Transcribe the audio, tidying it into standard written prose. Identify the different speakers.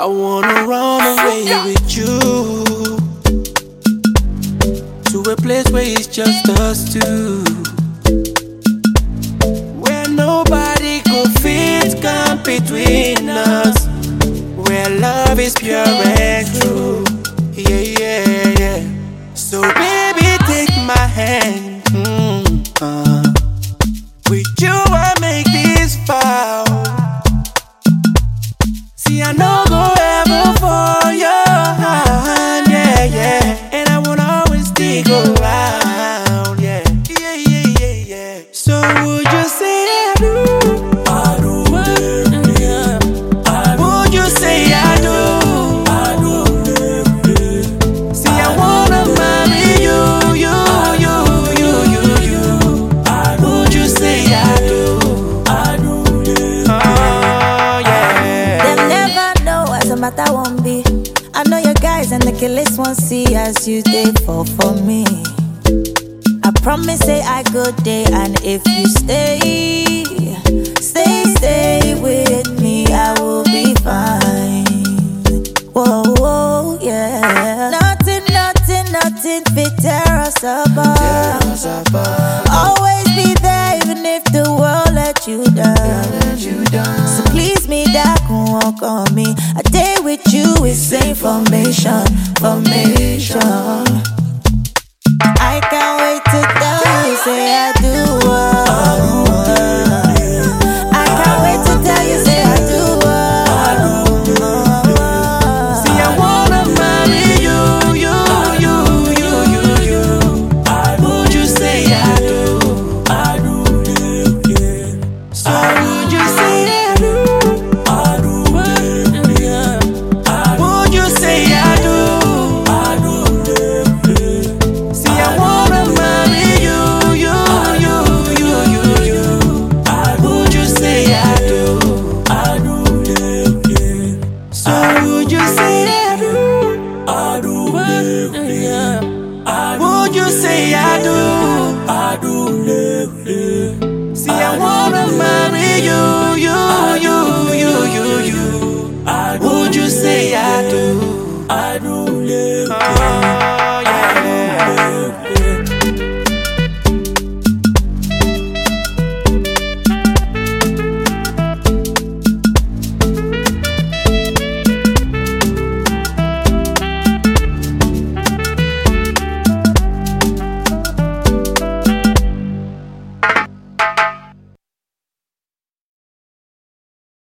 Speaker 1: wanna run away with you to a place where it's just us two, where nobody could fit come between us, where love is pure and true. Yeah, yeah, yeah. So baby, take my hand. With you I make this vow. See, I know go ever for your hand, yeah, yeah. And I wanna always stick around, yeah, yeah, yeah, yeah, yeah. So would you say I do? I do, yeah. Would you say I do? I do. See, I wanna marry you, you. Would you say I do? I do, yeah. Oh, yeah.
Speaker 2: They'll never know as a matter won't be. I know your guys and the killers won't see as you did for me. I promise say I go day, and if you stay with me, I will be fine. Whoa, whoa, yeah. Nothing fit tear us apart. Always be there even if the world let you down. So please me, that can walk on me. A day with you is information.